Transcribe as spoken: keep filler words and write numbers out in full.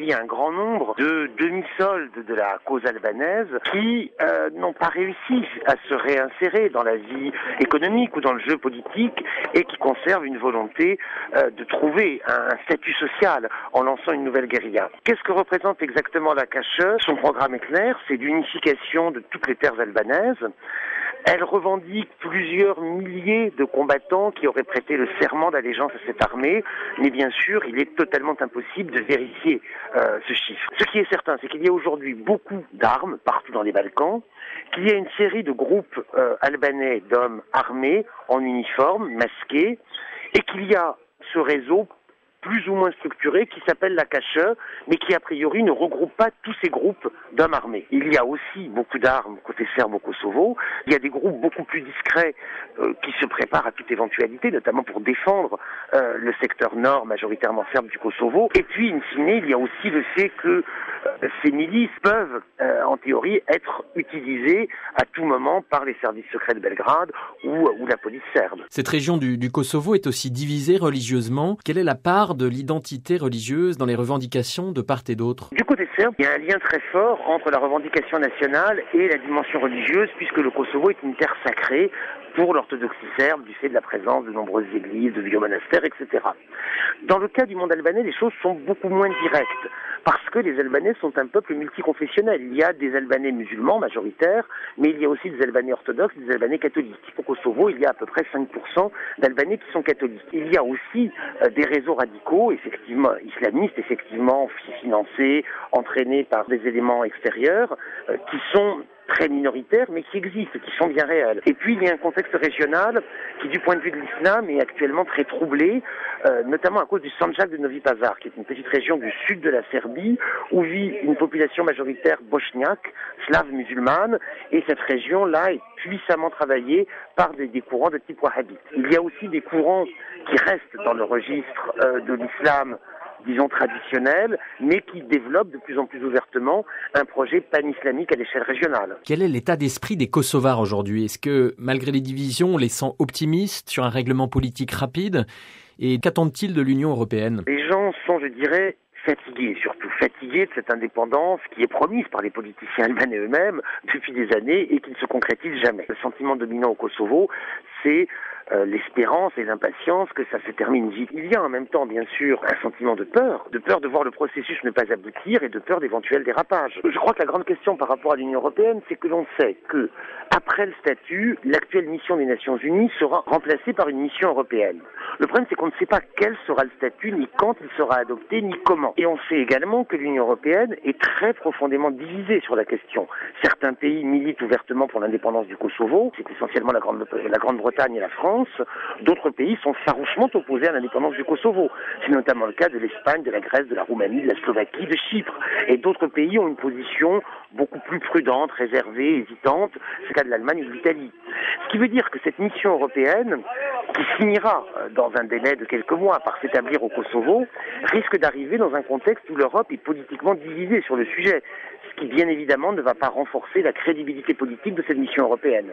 Il y a un grand nombre de demi-soldes de la cause albanaise qui euh, n'ont pas réussi à se réinsérer dans la vie économique ou dans le jeu politique et qui conservent une volonté euh, de trouver un statut social en lançant une nouvelle guérilla. Qu'est-ce que représente exactement la K H E? Son programme est clair, c'est l'unification de toutes les terres albanaises. Elle revendique plusieurs milliers de combattants qui auraient prêté le serment d'allégeance à cette armée, mais bien sûr, il est totalement impossible de vérifier euh, ce chiffre. Ce qui est certain, c'est qu'il y a aujourd'hui beaucoup d'armes partout dans les Balkans, qu'il y a une série de groupes euh, albanais d'hommes armés, en uniforme, masqués, et qu'il y a ce réseau plus ou moins structuré qui s'appelle la K H E, mais qui a priori ne regroupe pas tous ces groupes d'hommes armés. Il y a aussi beaucoup d'armes côté serbe au Kosovo, il y a des groupes beaucoup plus discrets euh, qui se préparent à toute éventualité, notamment pour défendre euh, le secteur nord majoritairement serbe du Kosovo, et puis in fine il y a aussi le fait que euh, ces milices peuvent euh, en théorie être utilisées à tout moment par les services secrets de Belgrade ou, ou la police serbe. Cette région du, du Kosovo est aussi divisée religieusement. Quelle est la part de l'identité religieuse dans les revendications de part et d'autre? Du côté serbe, il y a un lien très fort entre la revendication nationale et la dimension religieuse, puisque le Kosovo est une terre sacrée pour l'orthodoxie serbe, du fait de la présence de nombreuses églises, de vieux monastères, et cetera. Dans le cas du monde albanais, les choses sont beaucoup moins directes, parce que les Albanais sont un peuple multiconfessionnel. Il y a des Albanais musulmans majoritaires, mais il y a aussi des Albanais orthodoxes, des Albanais catholiques. Au Kosovo, il y a à peu près cinq pour cent d'Albanais qui sont catholiques. Il y a aussi euh, des réseaux radicaux, effectivement islamistes, effectivement financés, entraînés par des éléments extérieurs, euh, qui sont très minoritaires, mais qui existent, qui sont bien réels. Et puis, il y a un contexte régional qui, du point de vue de l'islam, est actuellement très troublé, euh, notamment à cause du Sandjak de Novi Pazar, qui est une petite région du sud de la Serbie, où vit une population majoritaire bosniaque, slave musulmane, et cette région-là est puissamment travaillée par des, des courants de type wahhabite. Il y a aussi des courants qui restent dans le registre euh, de l'islam, disons traditionnel, mais qui développe de plus en plus ouvertement un projet pan-islamique à l'échelle régionale. Quel est l'état d'esprit des Kosovars aujourd'hui? Est-ce que, malgré les divisions, on les sent optimistes sur un règlement politique rapide? Et qu'attendent-ils de l'Union européenne? Les gens sont, je dirais, fatigués, surtout fatigués de cette indépendance qui est promise par les politiciens albanais eux-mêmes depuis des années et qui ne se concrétise jamais. Le sentiment dominant au Kosovo, c'est Euh, l'espérance et l'impatience que ça se termine vite. Il y a en même temps, bien sûr, un sentiment de peur, de peur de voir le processus ne pas aboutir et de peur d'éventuels dérapages. Je crois que la grande question par rapport à l'Union européenne, c'est que l'on sait que, après le statut, l'actuelle mission des Nations Unies sera remplacée par une mission européenne. Le problème, c'est qu'on ne sait pas quel sera le statut, ni quand il sera adopté, ni comment. Et on sait également que l'Union européenne est très profondément divisée sur la question. Certains pays militent ouvertement pour l'indépendance du Kosovo, c'est essentiellement la Grande, la Grande-Bretagne et la France. D'autres pays sont farouchement opposés à l'indépendance du Kosovo. C'est notamment le cas de l'Espagne, de la Grèce, de la Roumanie, de la Slovaquie, de Chypre. Et d'autres pays ont une position beaucoup plus prudente, réservée, hésitante. C'est le cas de l'Allemagne ou de l'Italie. Ce qui veut dire que cette mission européenne, qui finira dans un délai de quelques mois par s'établir au Kosovo, risque d'arriver dans un contexte où l'Europe est politiquement divisée sur le sujet. Ce qui, bien évidemment, ne va pas renforcer la crédibilité politique de cette mission européenne.